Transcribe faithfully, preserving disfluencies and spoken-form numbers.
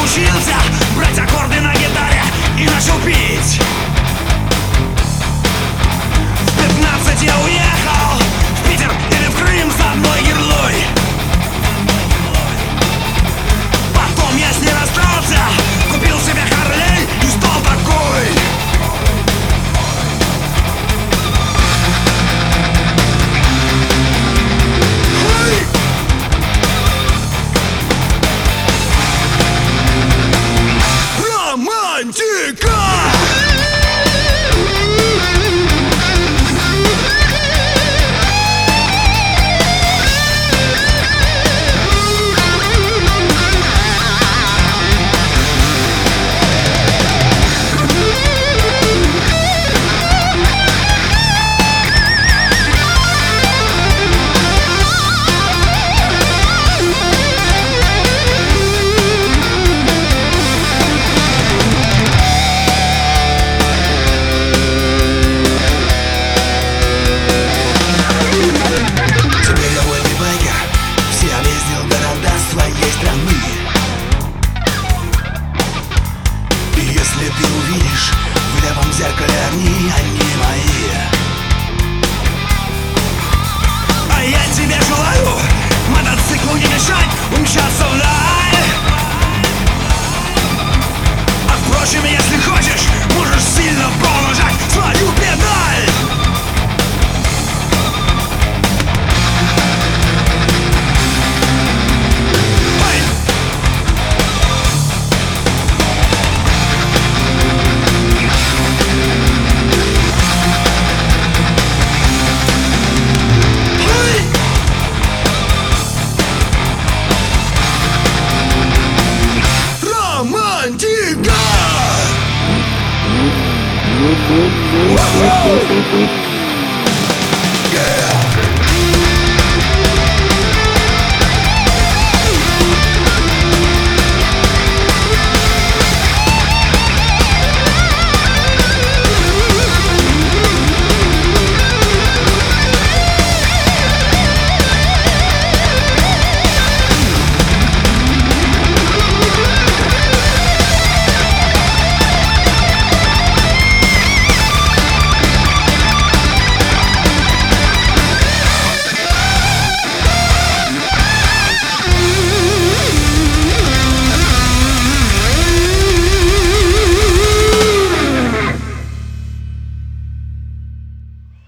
научился брать аккорды на гитаре и начал пить. В пятнадцать я уехал в Питер или в Крым за одной гирлой. Потом я с ней расстался, купил себе Харлей и стал такой. Романтика! Ты увидишь в левом зеркале огни, они мои. А я тебе желаю мотоциклу не мешать умчаться вдаль. А впрочем, если хочешь, можешь сильно понажать свою педаль. Романтика!